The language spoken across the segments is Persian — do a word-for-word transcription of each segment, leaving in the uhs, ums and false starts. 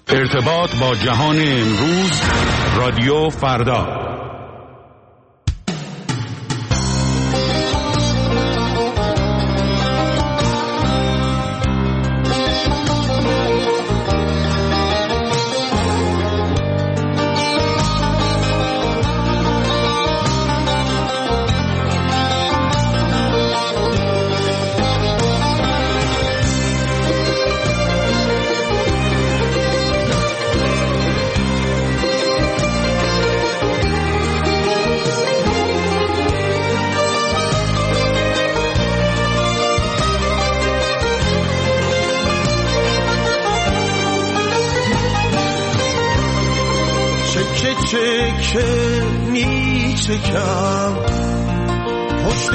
ارتباط با جهان امروز، رادیو فردا. چکه می چکم پشت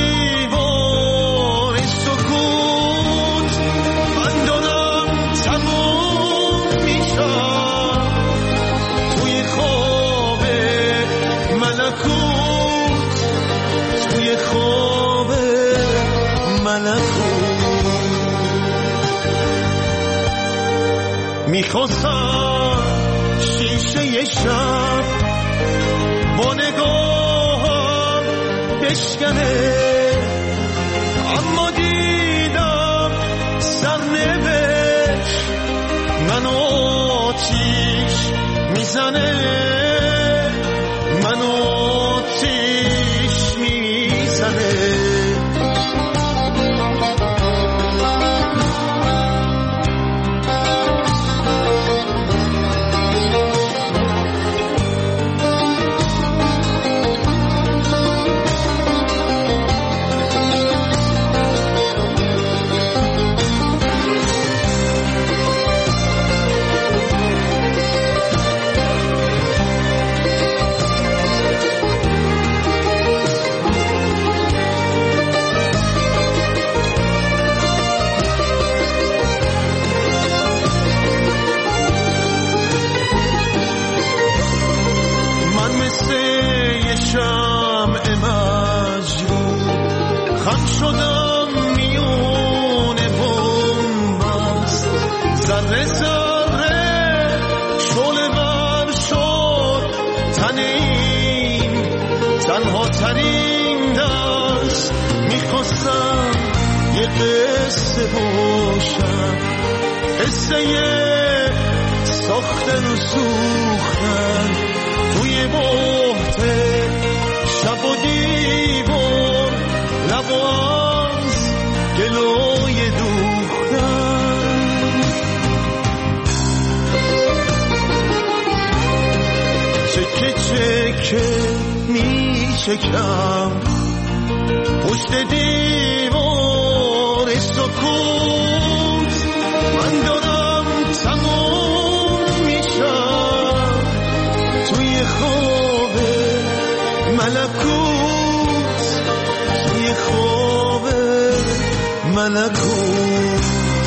دیوار سکوت، من دارم تموم میشم توی خواب ملکوت، توی خواب ملکوت. میخواستم شیشه شب با نگاهم بشکنه، اما دیدم سرنوشت منو آتیش میزنه، منو آتیش میزنه. خم شدم میونه بومبست، ذره ذره شعله ور شد تن این تنها ترین دست. میخواستم یه قصه باشم، قصه ساختن و سوختن توی بحت شب و دیوار، لب از گلوی دوختن. چکه چکه می چکم پشت دیوار سکوت، من دارم تموم میشم توی خواب ملکوت، توی خواب ملکوت.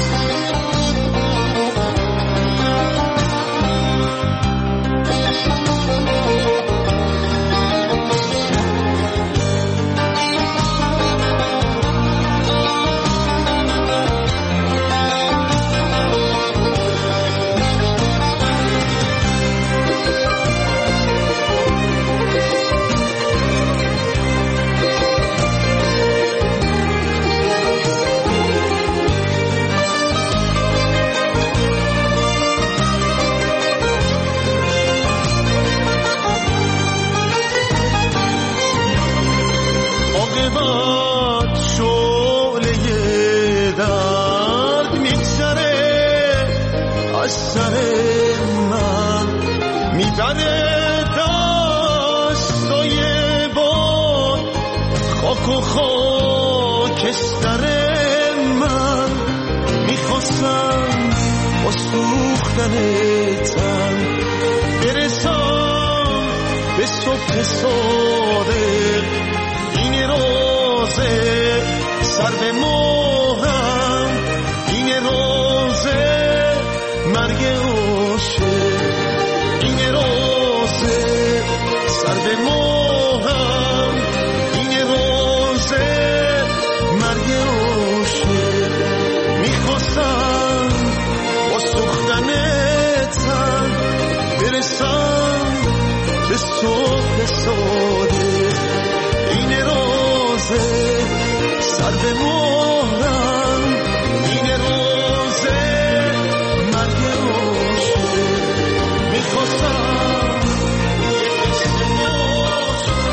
سر من میبره دستای باد، خاک و خاکستر من. میخواستم با سوختن تن برسم به صبح صادق، این روزه سر به مهرم، این روزه مرگ عاشق، این روزه سر به مهرم، این روزه مرگ عاشق. میخواستم با سوختن برسم به صبح ساده. این روزه سر به مهرم، این روزه مرگ عاشق. میخواستم یه قصه باشه.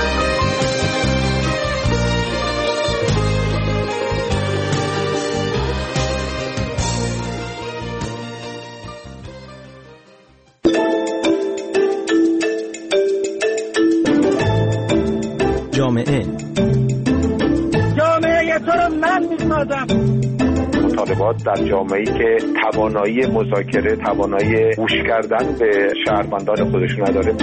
جامعه جامعه تو رو من میسازم. مطالبات در جامعه‌ای که توانایی مذاکره، توانایی گوش کردن به شهروندان خودشون نداره.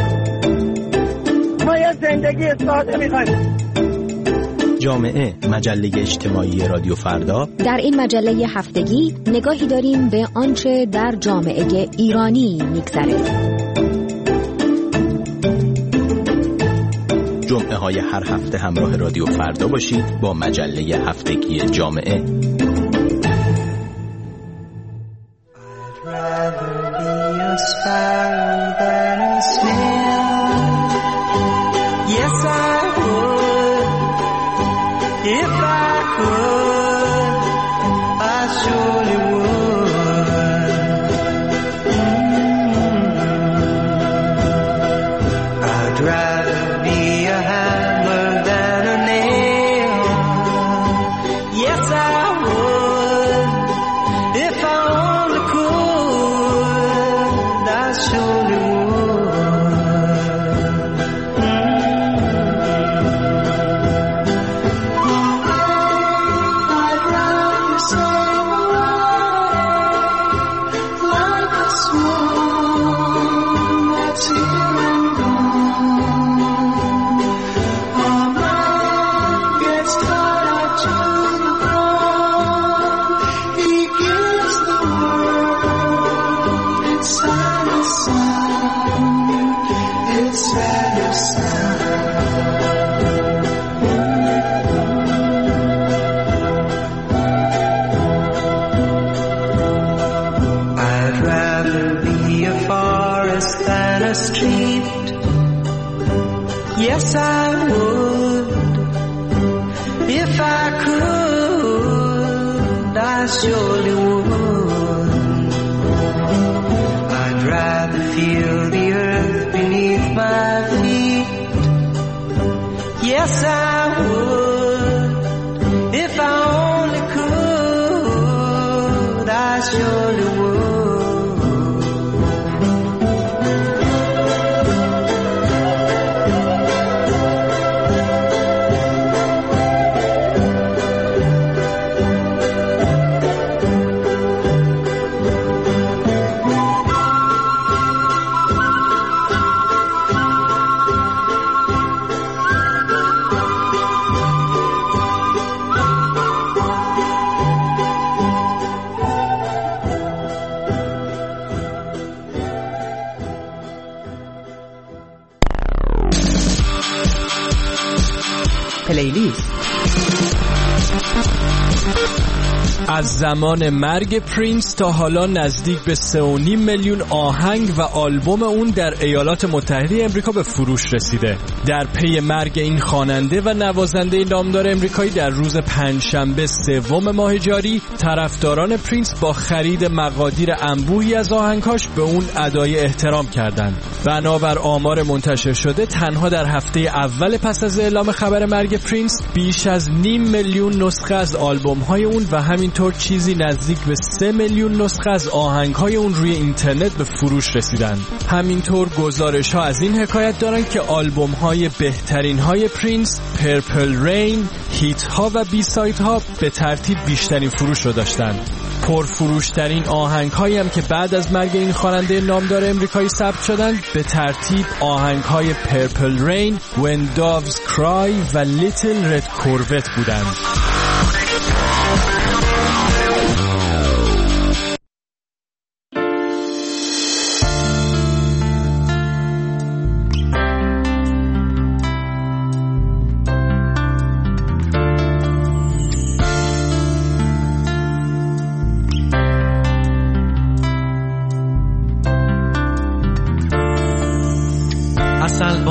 ما یه زندگی ساده می‌خوایم. جامعه، مجله اجتماعی رادیو فردا. در این مجله هفتگی نگاهی داریم به آنچه در جامعه ایرانی می‌گذره. جمعه های هر هفته همراه رادیو فردا باشید با مجله هفتگی جامعه. Yes, I would. If I could, I surely would. I'd rather feel the earth beneath my feet. Yes, I would. If I only could, I surely would. پلیلیست. از زمان مرگ پرینس تا حالا نزدیک به سه و نیم میلیون آهنگ و آلبوم اون در ایالات متحده امریکا به فروش رسیده. در پی مرگ این خواننده و نوازنده نامدار امریکایی در روز پنجشنبه سوم ماه جاری، طرفداران پرینس با خرید مقادیر انبوهی از آهنگاش به اون ادای احترام کردند. بنابر آمار منتشر شده، تنها در هفته اول پس از اعلام خبر مرگ پرینس بیش از نیم میلیون نسخه از آلبوم‌های اون و همینطور چیزی نزدیک به سه میلیون نسخه از آهنگ‌های اون روی اینترنت به فروش رسیدند. همینطور گزارش‌ها از این حکایت دارند که آلبوم‌های بهترین‌های پرینس، پرپل رین، هیت‌ها و بی سایدها به ترتیب بیشترین فروش رو داشتند. پرفروشترین آهنگ‌هایی هم که بعد از مرگ این خواننده نامدار امریکایی ثبت شدند به ترتیب آهنگ‌های پرپل رین، When Doves Cry و Little Red Corvette بودند.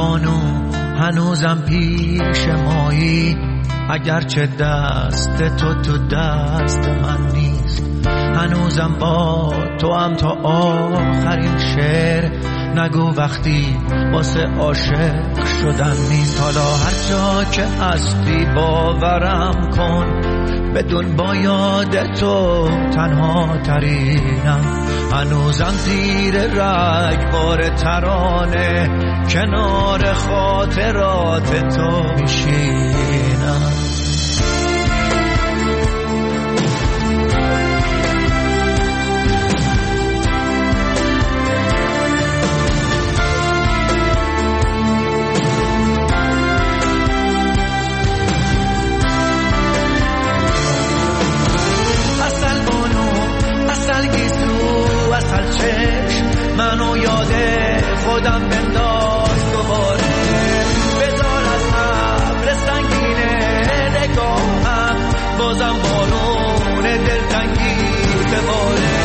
بانو هنوزم پیش مایی، اگرچه دست تو تو دست من نیست. هنوزم با تو هم تا آخرین شعر، نگو وقتی واسه عاشق شدن نیست. حالا هر جا که هستی باورم کن، بدون با یاد تو تنها ترینم. هنوزم زیر رگبار ترانه، کنار خاطرات تو میشینم. اصل چشم منو یاده خودم بنداز دوباره. بذار از ابر سنگینه نگاهم، بازم بارون دلتنگی بباره.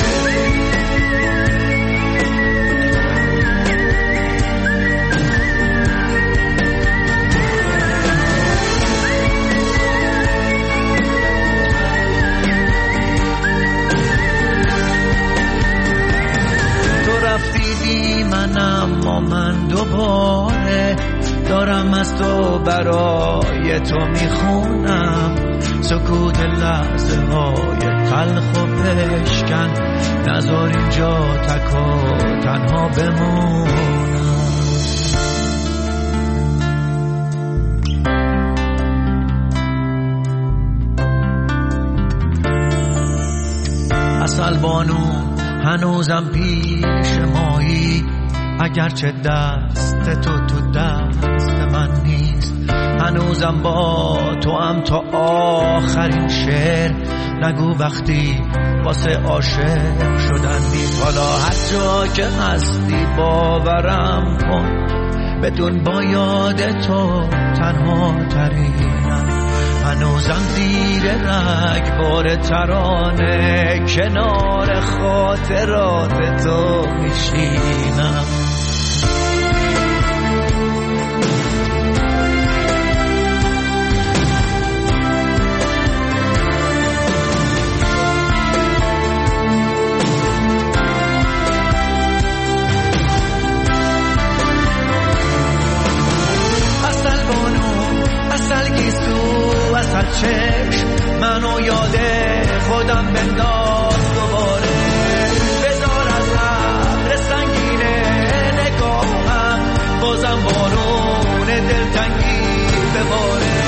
من اما من دوباره دارم از تو برای تو میخونم. سکوت لحظه های تلخ و بشکن، نذار اینجا تک و تنها بمونم. اصل بانو هنوزم پیش مایی، اگرچه دست تو تو دست من نیست. هنوزم با تو هم تا آخرین شعر، نگو وقتی واسه عاشق شدن نیست. حالا هر جا که هستی باورم کن، بدون با یاد تو تنها ترینم. هنوزم زیر رگبار ترانه، کنار خاطرات تو میشینم. اصل چشم منو یاده خودم بنداز دوباره. بذار از ابر سنگینه نگاهم، بازم بارون دلتنگی بباره.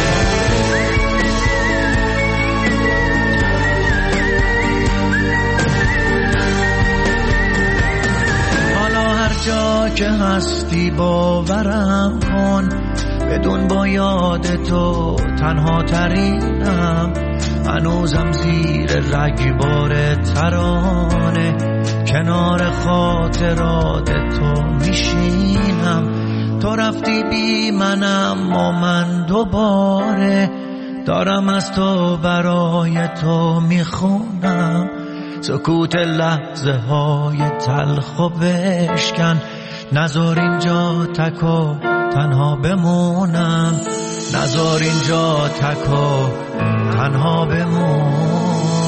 حالا هر جا که هستی باورم کن، بدون با یاد تو تنها ترینم. هنوزم زیر رگبار ترانه، کنار خاطرات تو میشینم. تو رفتی بی منم و من دوباره دارم از تو برای تو میخونم. سکوت لحظه های تلخ و بشکن، نذار اینجا تک و تنها بمونم. نذار اینجا تک و تنها بمونم.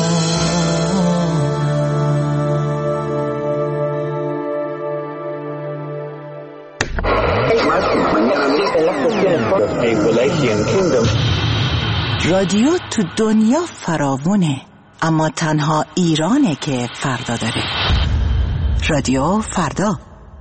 رادیو تو دنیا فراوونه، اما تنها ایرانه که فردا داره. رادیو فردا.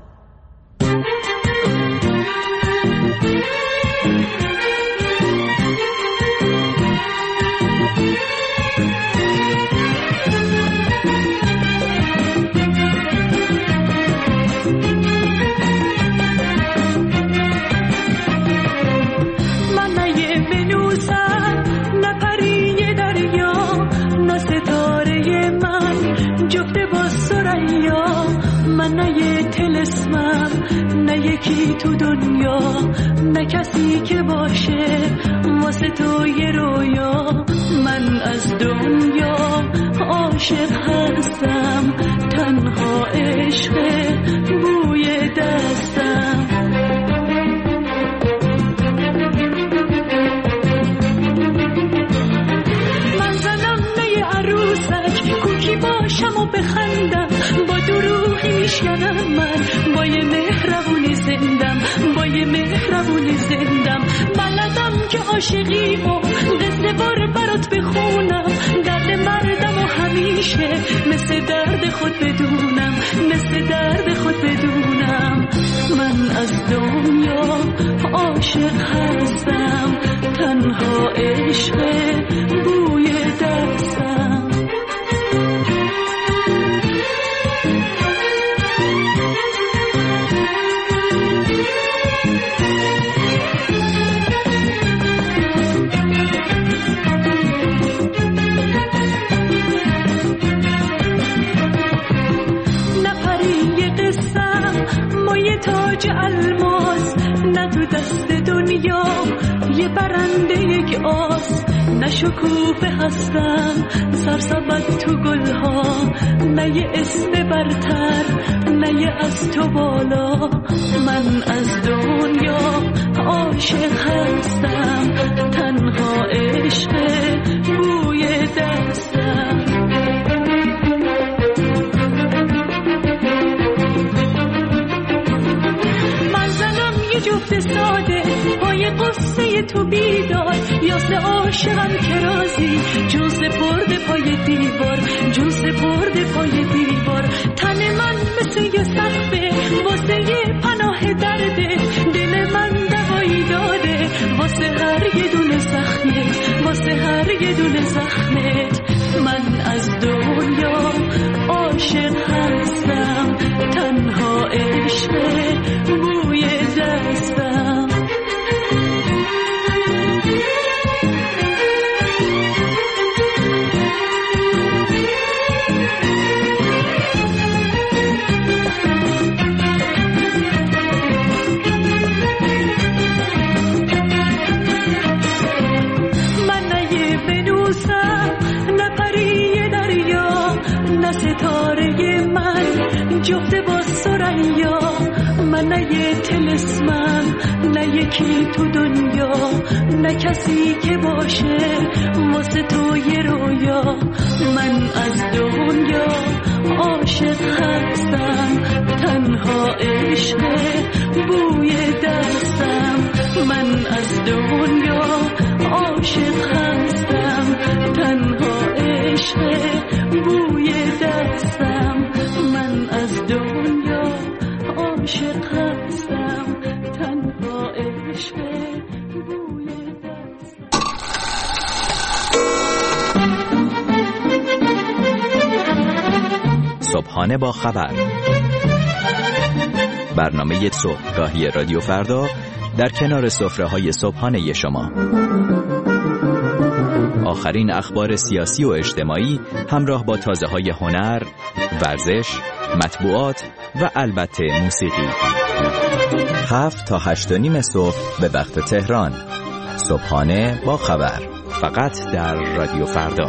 یکی تو دنیا نه کسی که باشه واسه تو یه رویا. من از دنیا عاشق هستم، تنها عشق بوی دستم. ها بخندم، با دروغی میشکنم من، با یه مهربونی زندم، با یه مهربونی زندم. بلدم که عاشقی و قصه بار برات بخونم، درد مردم و همیشه مثل درد خود بدونم، مثل درد خود بدونم. من از دنیا عاشق هستم، تنها عشق بوی دستم. تاج الماس نه تو دست دنیا یه برنده یک آس، نه شکوفه هستم سرسبد تو گلها، نه یه اسم برتر نه یه از تو بالا. من از دنیا عاشق هستم، تنها عشق بوی دستم. جفت ساده پای قصه تو بیدار، یاسه عاشقم که رازی جون سپرده پای دیوار، جون سپرده پای دیوار. تن من مثل یه سقفه واسه یه پناه درده، دل من دوایی داره واسه هر یه دونه زخمت، واسه هر یه دونه زخمت. من از دنیا عاشق هستم، تنها عشق بوی دستم. من نه یه بنوسم نه پری دریا، نه ستاره من جفت با سریا. من نه یه تلسمم نه یکی تو دنیا، نه کسی که باشه واسه تو یه رویا. من از دنیا عاشق هستم، تنها عشق بوی دستم. من از دنیا عاشق هستم، تنها عشق بوی دستم. من از دنیا عاشق هستم، تنها عشق بوی دستم. صبحانه با خبر، برنامه صبحگاهی رادیو فردا در کنار سفره‌های صبحانه شما. آخرین اخبار سیاسی و اجتماعی همراه با تازه‌های هنر، ورزش، مطبوعات و البته موسیقی. هفت تا هشت و نیم صبح به وقت تهران. صبحانه با خبر، فقط در رادیو فردا.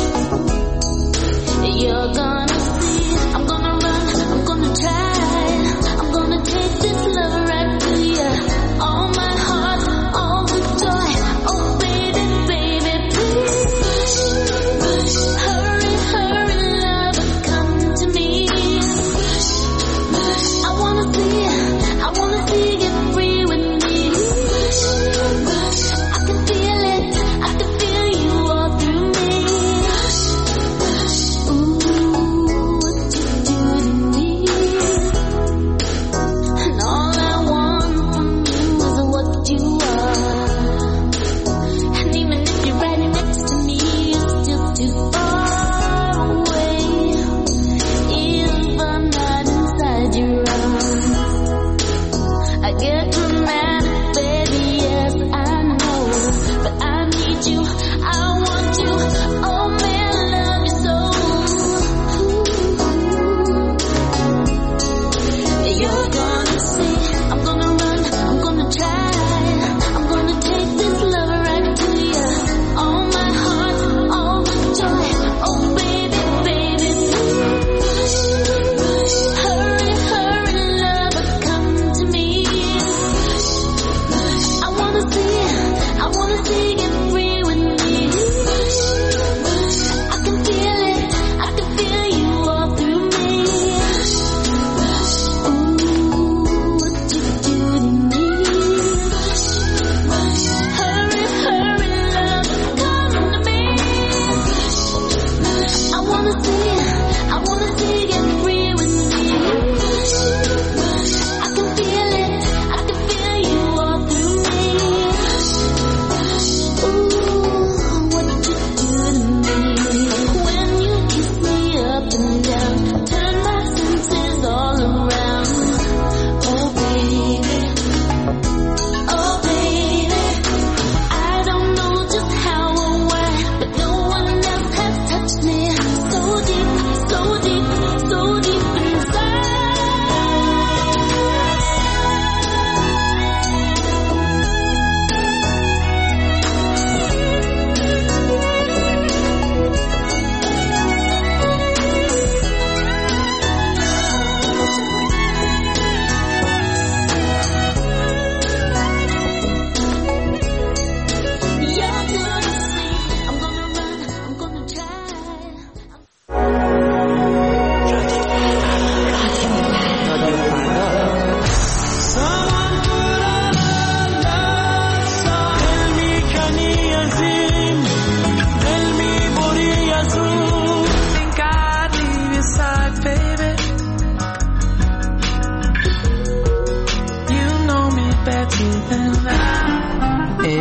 You're gonna see, I'm gonna run, I'm gonna try.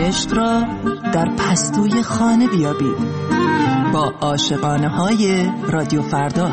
عشق را در پستوی خانه بیابید با عاشقانه های رادیو فردا.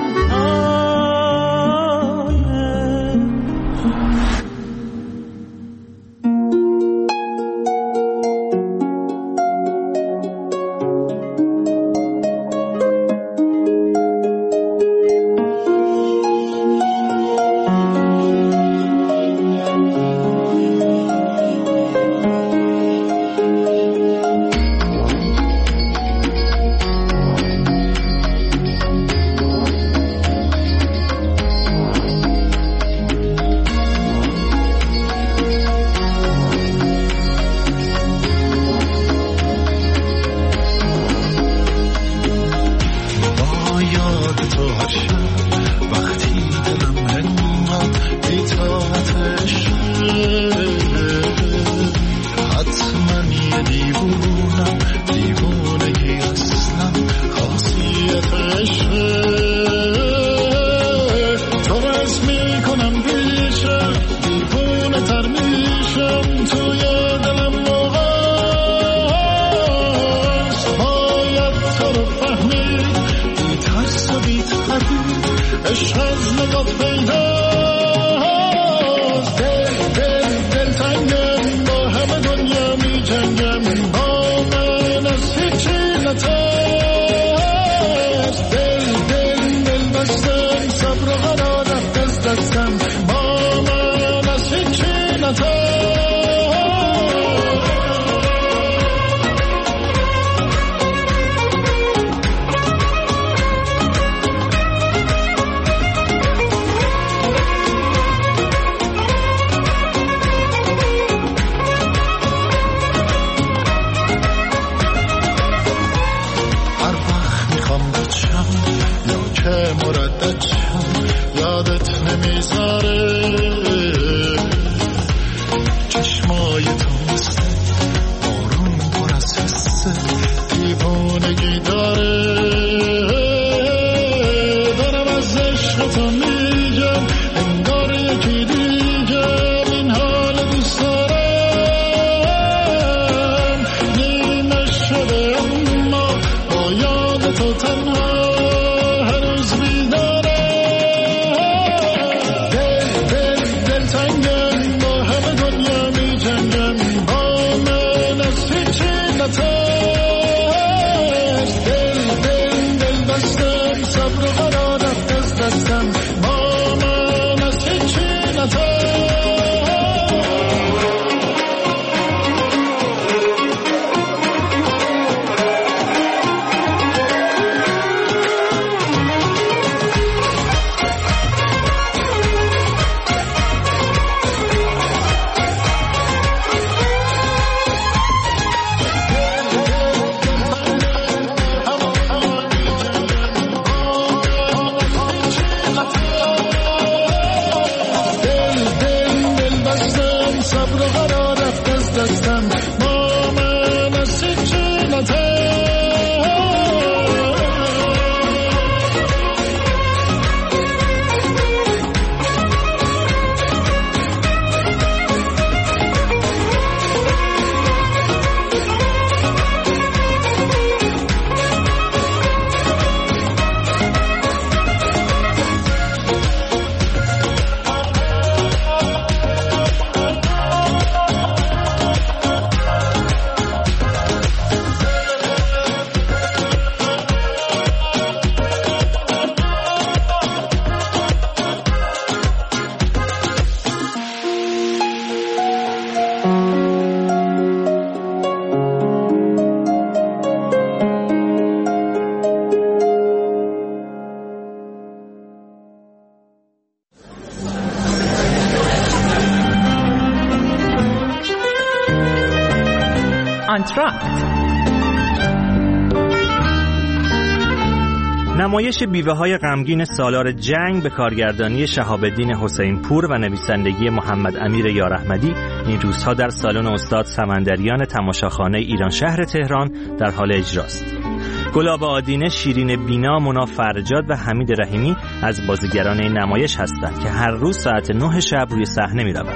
نمایش بیوه‌های غمگین سالار جنگ به کارگردانی شهاب الدین حسین پور و نویسندگی محمد امیر یاراحمدی این روزها در سالن استاد سمندریان تماشاخانه ایران شهر تهران در حال اجراست. گلاب آدینه، شیرین بینا، مونا فرجاد و حمید رحیمی از بازیگران این نمایش هستند که هر روز ساعت نه شب روی صحنه می‌روند.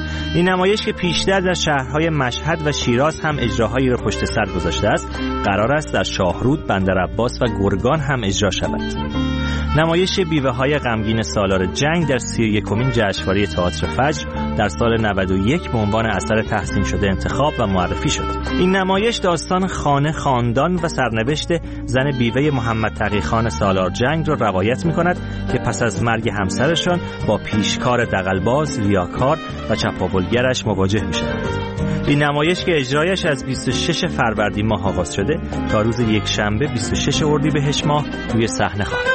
این نمایش که پیشتر در شهرهای مشهد و شیراز هم اجراهایی را پشت سر گذاشته است، قرار است در شاهرود، بندرعباس و گرگان هم اجرا شود. نمایش بیوه های غمگین سالار جنگ در سی و یکمین جشنواره تئاتر فجر در سال نود و یک به عنوان اثر تحسین شده انتخاب و معرفی شد. این نمایش داستان خانه، خاندان و سرنوشت زن بیوه محمد تقی‌خان سالار جنگ را روایت می‌کند که پس از مرگ همسرشان با پیشکار دغل‌باز، ریاکار و چپاولگرش مواجه می‌شود. این نمایش که اجرایش از بیست و شش فروردین ماه آغاز شده تا روز یکشنبه بیست و شش اردیبهشت ماه روی صحنه خواهد.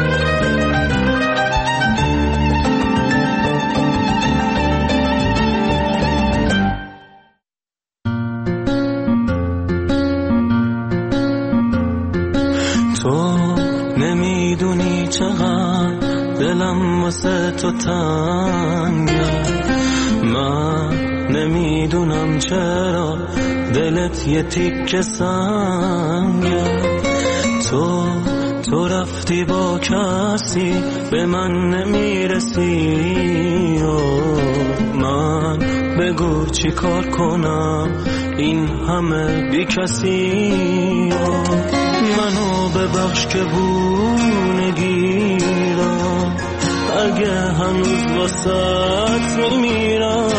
تو نمیدونی چقدر دلم واسه تو تنگه، من نمیدونم چرا دلت یه تیکه سنگه. تو تو رفتی با کسی به من نمیرسی، من بگو چی کار کنم این همه بی کسی. منو ببخش که بو نگیرم، اگه هنوز واسط میمیرم.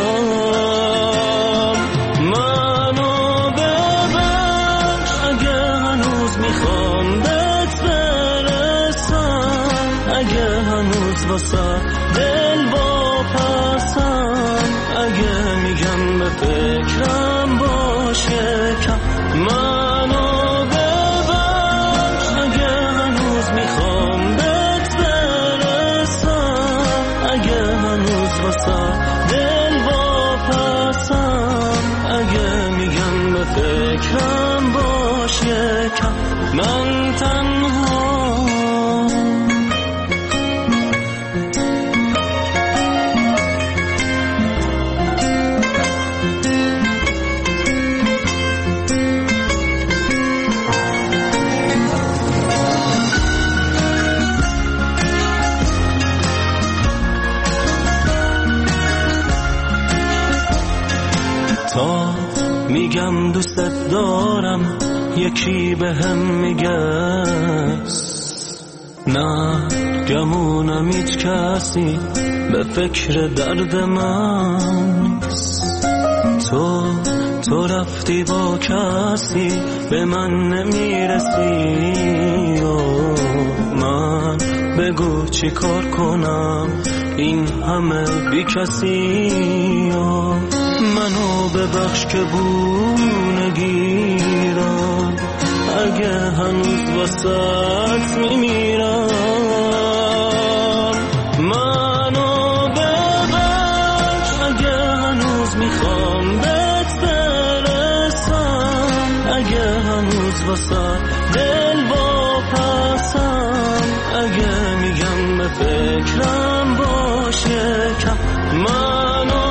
منو ببخش اگه هنوز میخوام بهت برسم، اگه هنوز واسط دل واپسم، اگه میگم به فکرم باشه کم. منو دل واپسم، اگه میگم به فکرم باش یکم. من تنها تا میگم دوستت دارم یکی به هم میگه نه، گمونم هیچ کسی به فکر درد من. تو تو رفتی با کسی به من نمیرسی، من بگو چی کار کنم این همه بی کسی. منو ببخش که بو نگیرم، اگه هنوز واسط میمیرم. منو ببخش اگه هنوز میخوام بهت برسم، اگه هنوز واسط دل واپسم، اگه میگم به فکرم باشه کم. منو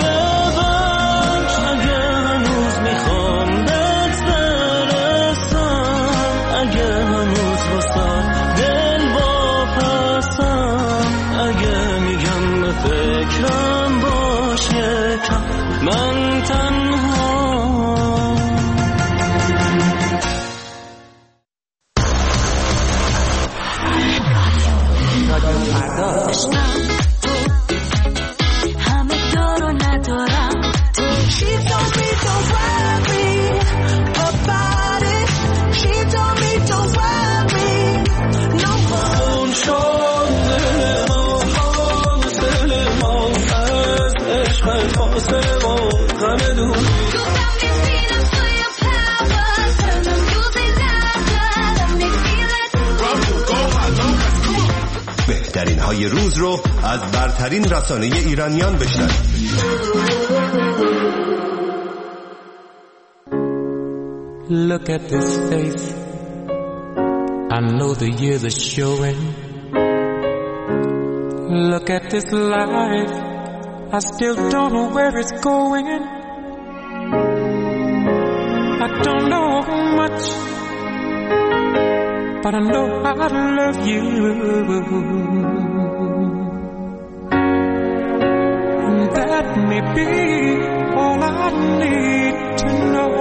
فکرم باشه کم. من تنها همه دارو ندارم. She told me don't worry about it. She told me don't worry no more. بهترین های روز رو از برترین رسانه ایرانیان بشنوید. Look at this face, I know the years are showing. Look at this life, I still don't know where it's going. I don't know much, but I know how to love you. And that me be all I need to know.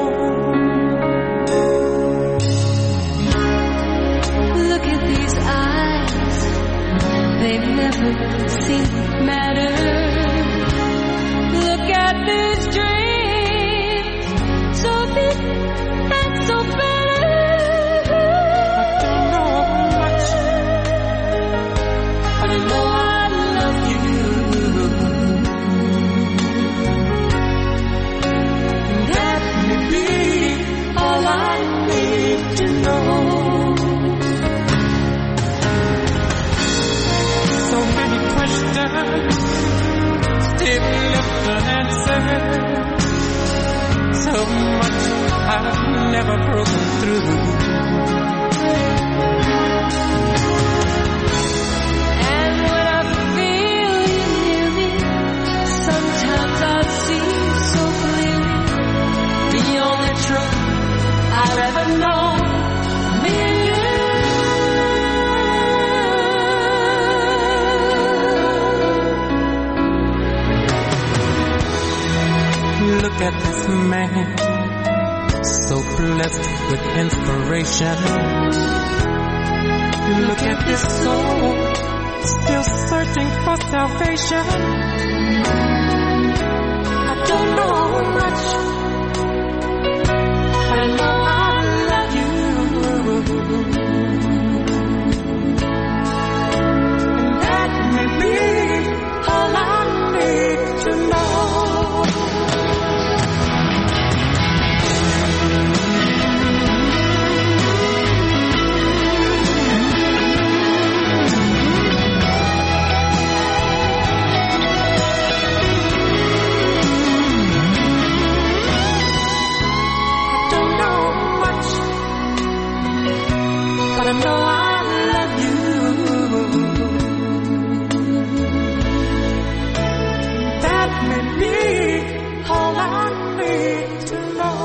Look at these eyes, they've never seen matter. Look at these dreams, so big and so better. I don't know much, but I know I love you. That may be all I need to know. So many questions still left unanswered. So much I've never broken through. And when I feel you near me, sometimes I see so clearly the only truth I've ever known, me and you. Look at this man, so blessed with inspiration. Look at this soul, still searching for salvation. I don't know much, but I know I love you. And that may be all I need to know. But I know I love you. That may be all I need to know.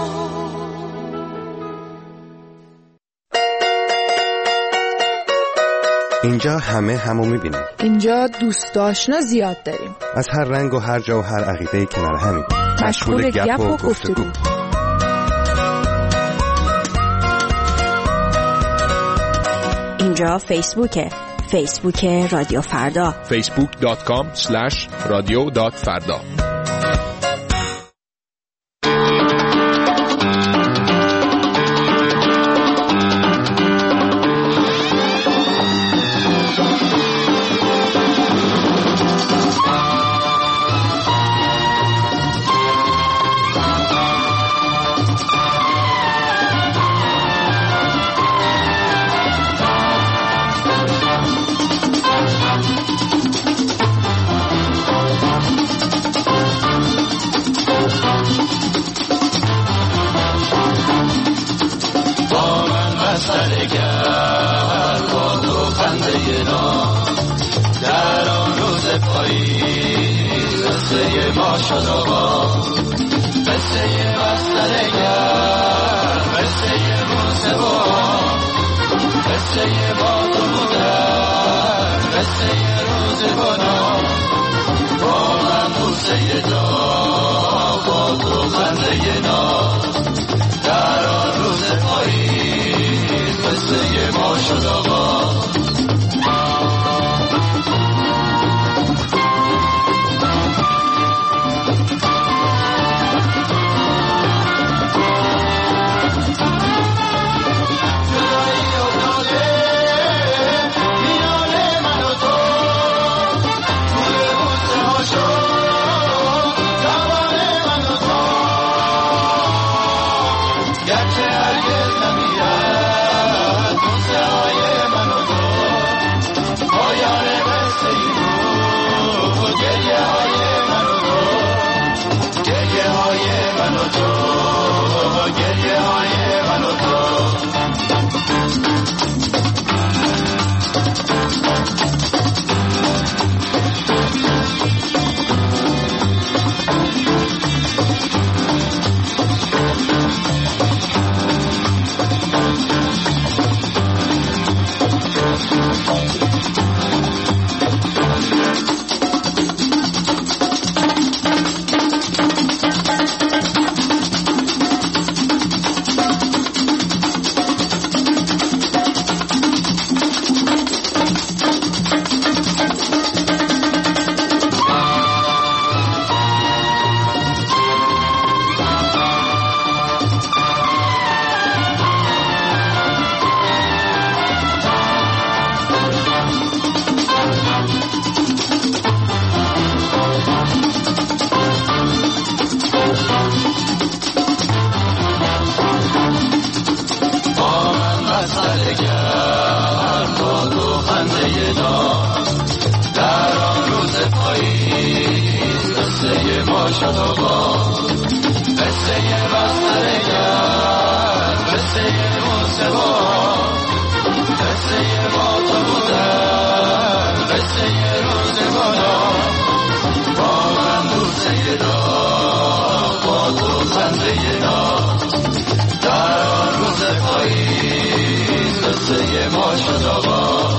اینجا همه همو میبینیم. اینجا دوست آشنا زیاد داریم. از هر رنگ و هر جا و هر عقیده‌ای کنار همیم. مشغول گپ و گفتگو. اینجا فیسبوکه. فیسبوک رادیو فردا. فیسبوک دات کام اسلش رادیو دات فردا. شد با قصه بسترگر قصه موسیقا قصه با تو بودن قصه روزگارا با من دوسته را با تو زنده را در آن روز پاییز قصه ما شد آقا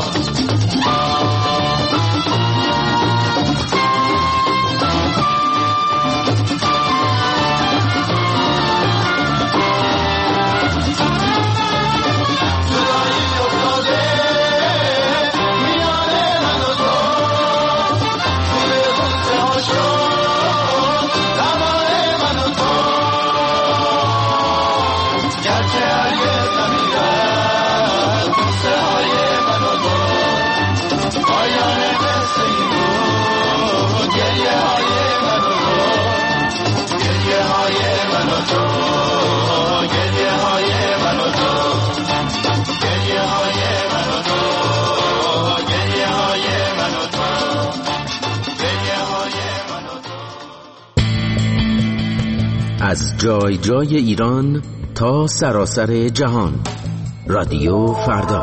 از جای جای ایران تا سراسر جهان. رادیو فردا.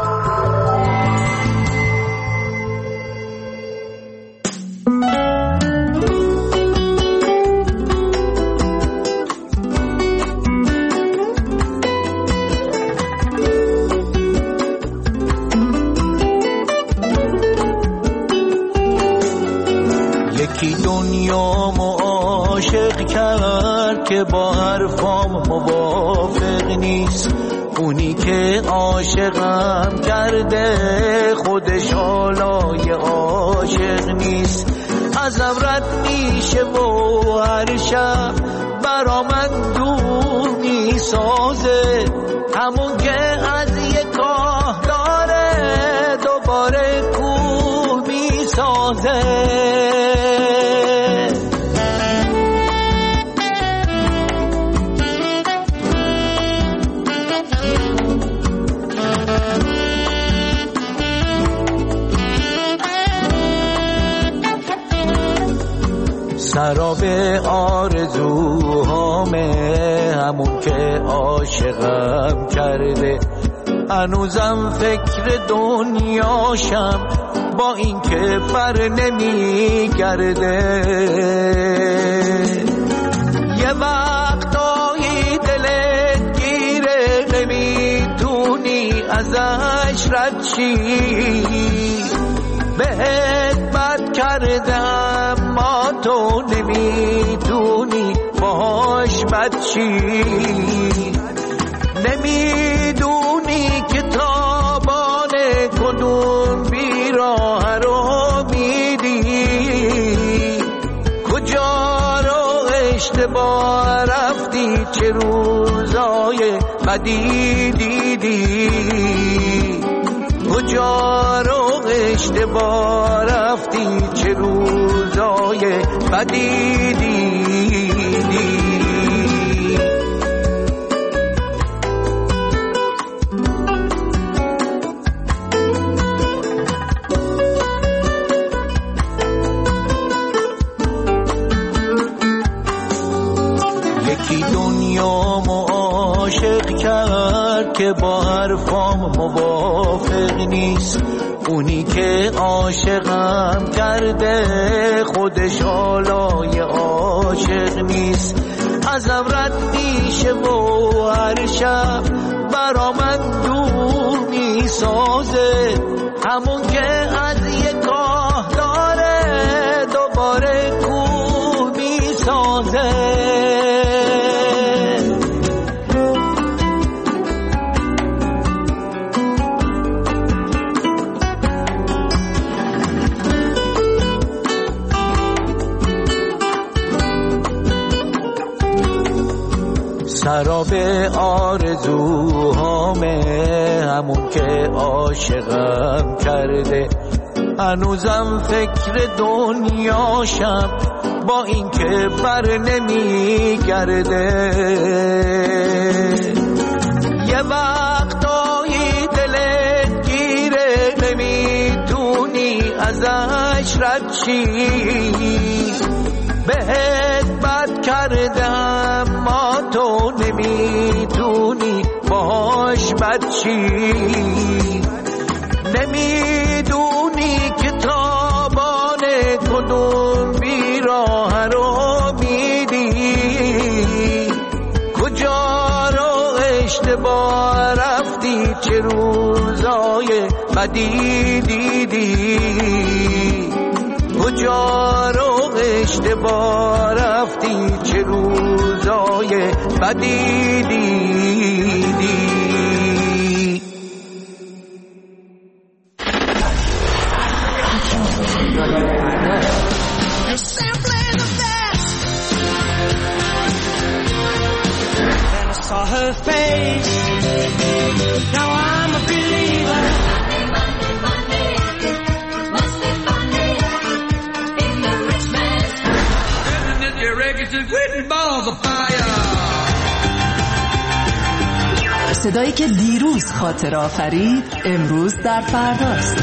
یکی دنیا عاشق کرد که با حرفام موافق نیست، اونی که عاشقم کرده خودش حالای عاشق نیست. ازم رد میشه و هر شب برا من دور میسازه، همون که از یه کاه داره دوباره کور میسازه. سراب آرزوهامه همون که عاشقم کرده، هنوزم فکر دنیاشم با این که بر نمیگرده. یه وقتایی دلت گیره نمیتونی ازش رد شی، بهت بد کردم ما تو نمیتونی باهاش بد شی. نمیدونی که تابان کدوم بیراه رو میدی، کجا رو اشتباه رفتی چه روزای بدی دیدی، کجا رو اشتباه رفتی چه روزای بدی دیدی. یکی دنیا عاشق کرد که با حرفام موافق نیست، اونی که عاشقم کرده خودش حالای عاشق نیست. ازم رد میشه و هر شب برا من دور میسازه، همون که از یه کاه داره دوباره کور میسازه. سراب آرزوهامه همون که عاشقم کرده، هنوزم فکر دنیاشم با این که بر نمیگرده. یه وقتایی دلت گیره نمیتونی ازش حسرت چی بهت بد کردم ما تو نمیدونی باش بد چی نمیدونی که تابان کدوم بیراه رو میدی کجا رو اشتباه رفتی چه روزای بدی دیدی کجا رو اشتباه رفتی چه روزای بدی دیدی Saw her face. Now I'm a believer. Monday, Monday, must be Monday in the rich man's house. Isn't it your records and written balls of fire? صدایی که دیروز خاطر آفرید امروز در فرداست.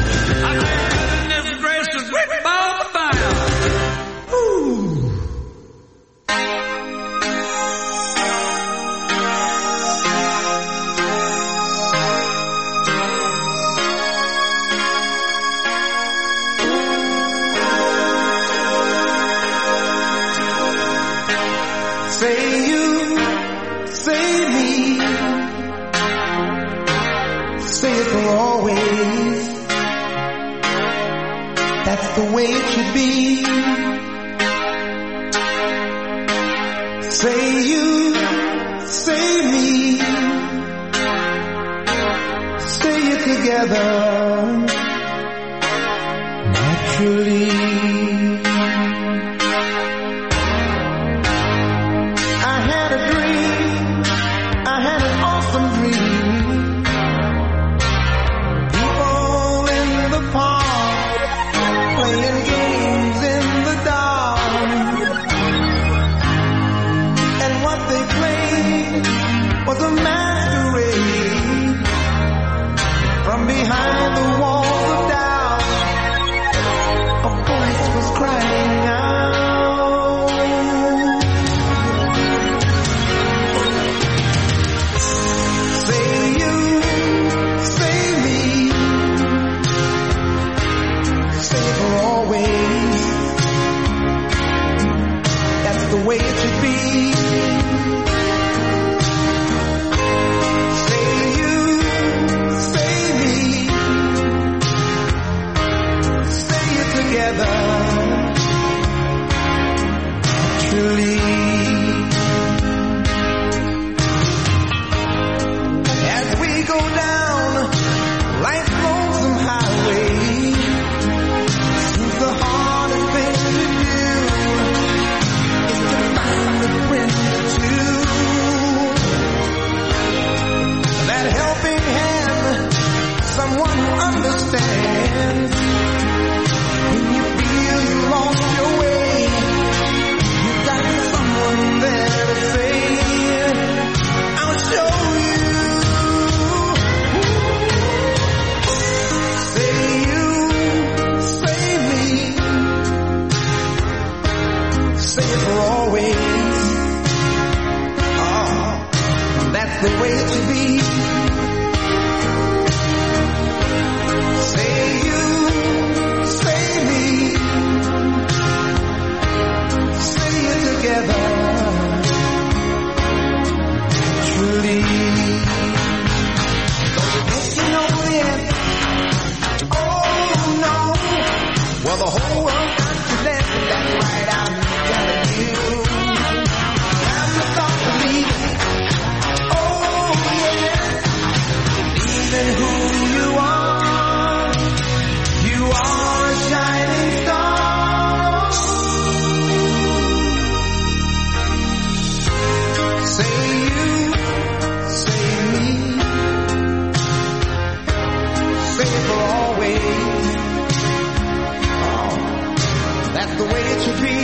That's the way it should be. Say you, say me, say it together naturally. I had a dream, I had an awesome dream. People in the park playing games in the dark, and what they played was a masquerade. From behind the walls of doubt, a voice was crying out. Say you, say me, say it for always. That's the way it should be. Say you, say me, say it together naturally. As we go down life's lonesome highway, seems the hardest thing to do is to find a friend or two. That helping hand, someone who understands. When you feel you lost your way, you got someone there to say, I'll show you. Say you, say me, say it for always. Oh, that's the way it should be. Say you, say me, say it together truly. Don't you know the answer? Oh no. Well, the whole world got to dance. That's right, I'm telling you. Time to start believing. Oh yes, believe in who you are. You are a shining star. Say you, say me, say it for always. Oh, that's the way it should be.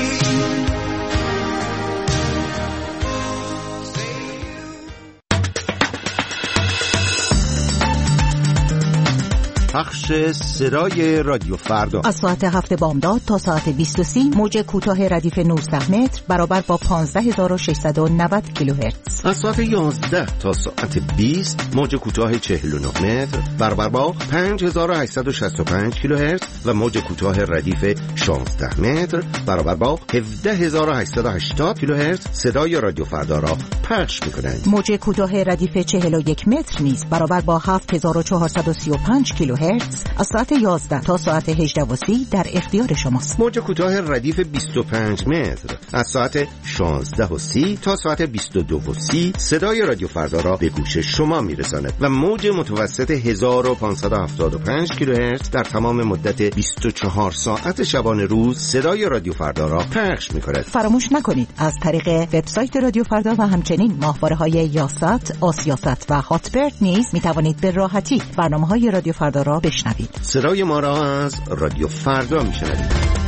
پخش صدای رادیو فردا از ساعت هفت بامداد تا ساعت بیست و سه موج کوتاه ردیف نوزده متر برابر با پانزده هزار و ششصد و نود کیلوهرتز. از ساعت یازده تا ساعت بیست موج کوتاه چهل و نه متر برابر با پنج هزار و هشتصد و شصت و پنج کیلوهرتز و موج کوتاه ردیف شانزده متر برابر با هفده هزار و هشتصد و هشتاد کیلوهرتز صدای رادیو فردا را پخش می‌کنند. موج کوتاه ردیف چهل و یک متر نیز برابر با هفت هزار و چهارصد و سی و پنج کیلوهرتز از ساعت یازده تا ساعت هجده و سی در اختیار شماست. موج کوتاه ردیف بیست و پنج متر از ساعت شانزده و سی تا ساعت بیست و دو و سی صدای رادیو فردا را به گوش شما میرساند و موج متوسط هزار و پانصد و هفتاد و پنج کیلوهرتز در تمام مدت بیست و چهار ساعت شبانه روز صدای رادیو فردا را پخش می‌کند. فراموش نکنید از طریق وبسایت رادیو فردا و همچنین ماهواره‌های یاست، آسیاست و هاتبرد نیز می‌توانید به راحتی برنامه‌های رادیو فردا را بشنوید. صدای ما را از رادیو فردا می‌شنوید.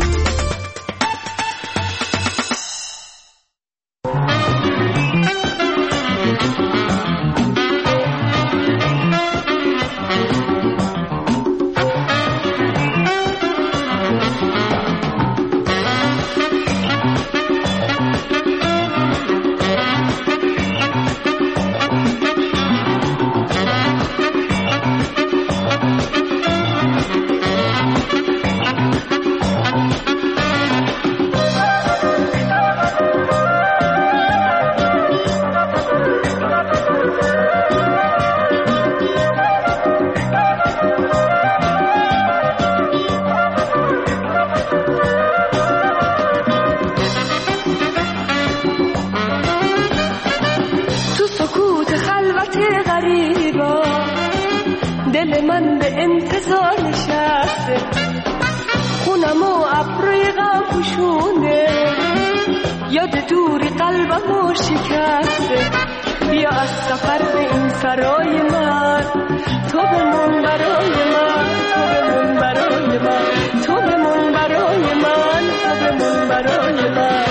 دل من به انتظار نشسته، خونم و ابروی غم پوشونده، یاد دوری قلبم شکسته. بیا از سفر به این سرای من، تو بمون برای من، تو بمون برای من، تو بمون برای من، تو بمون برای من.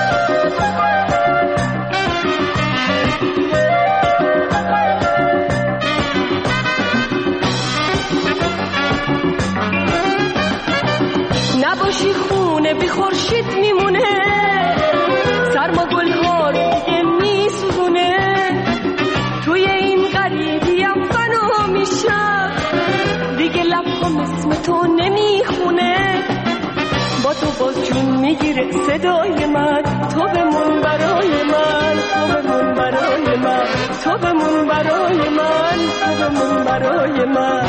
نباشی خونه بی خورشید میمونه، سرما گلها رو دیگه میسوزونه، توی این غریبیم فنا میشم، دیگه لبخم اسم تو نمیخونه، با تو باز جون میگیره صدای من، تو بمون برای من، تو بمون برای من، تو بمون برای من، تو بمون برای من.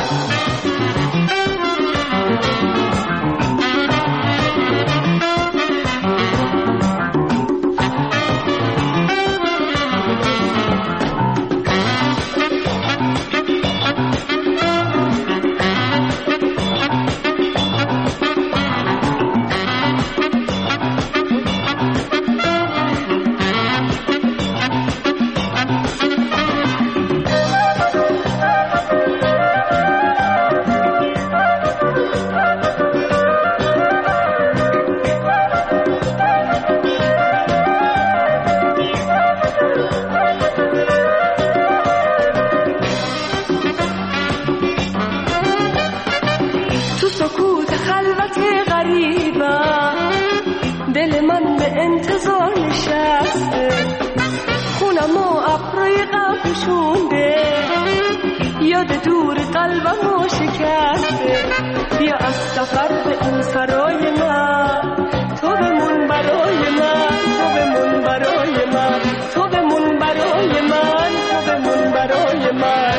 یاد دور قلبم شکسته، بیا از سفر به این سرای من، تو بمون برای من، تو بمون برای من، تو بمون برای من، تو بمون برای من.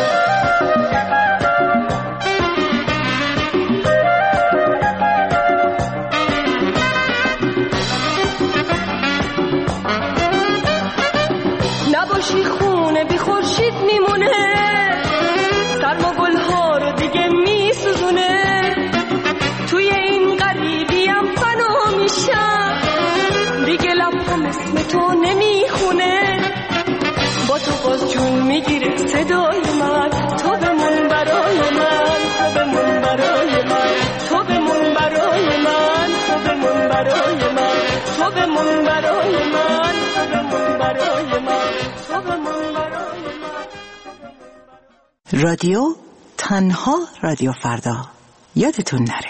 نباشی خونه بی خورشید میمونه، سرما گلها رو دیگه میسوزونه، توی این غریبیم فنا میشم، دیگه لبخم اسم تو نمیخونه، با تو باز جون میگیره صدای من، تو بمون برای من، تو بمون برای من، تو بمون برای من، تو بمون برای من، تو بمون برای من، تو بمون برای من، تو بمون برای من. رادیو تنها رادیو فردا. یادتون نره.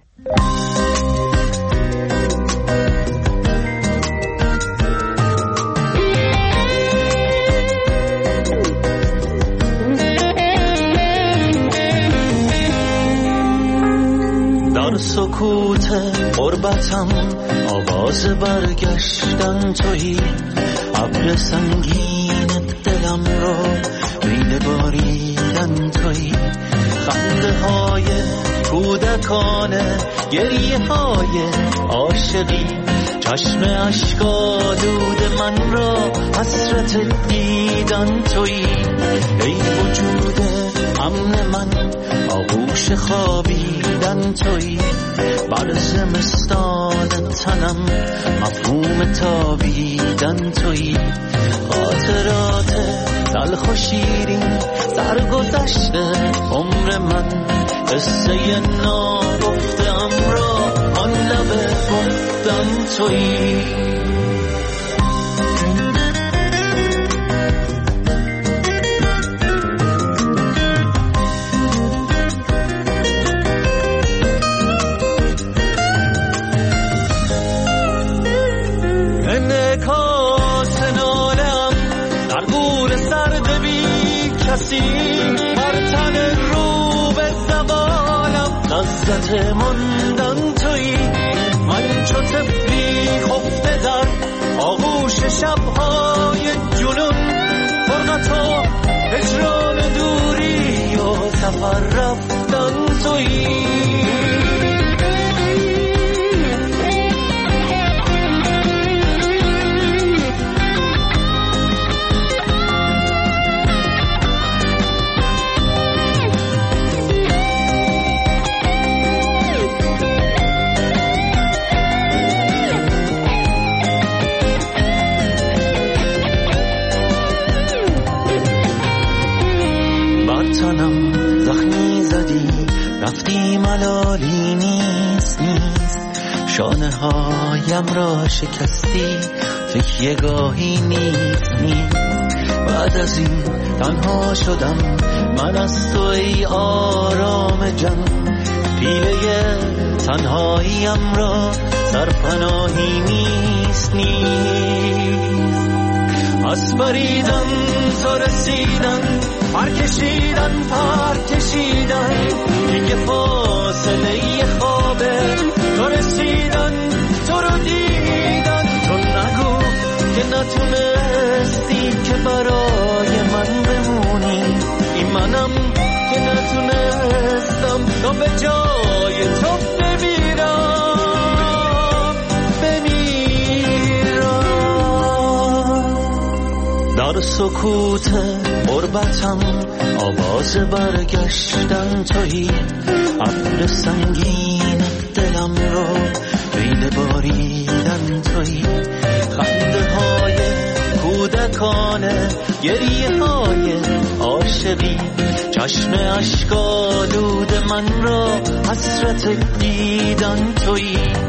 در سکوت غربتم آواز برگشتن تویی، ابر سنگین دلم رو ریل باریدن تویی، خنده های کودکانه گریه های عاشقی، چشم اشک‌آلود من را حسرت دیدن تویی، ای وجود امن من آغوش خوابیدن تویی، بر زمستان تنم مفهوم تابیدن تویی، خاطرات تلخ و شیرین سرگذشته عمر من، قصه ناگفته‌ام را آن لب گفتن تویی. انعکاس ناله‌ام در گور سرد بی کسی، بر تن رو به زوالم لذت ماندن تویی، من چو طفلی خفته در آغوش شب‌های جنون، فرقت و هجران دوری و سفر رفتن تویی. تنم زخمی زدی رفتی ملالی نیست نیست، شانه هایم را شکستی تکیه گاهی نیست نیست، بعد از این تنها شدم من از تو ای آرام جان، پیله تنهاییم را سرپناهی نیست نیست، از بریدن تو رسیدن پر کشیدن پر کشیدن، دیگه فاصله خوابه تو رسیدن تو رو دیدن، تو نگو که نتونستی که برای من بمونی، این منم که نتونستم تا به جای تو بمیرم بمیرم. در سکوت غربتم آواز برگشتن تویی، ابر سنگین دلم رو ریل باریدن تویی، خنده های کودکانه گریه های عاشقی، چشم اشک‌آلود من را حسرت دیدن تویی،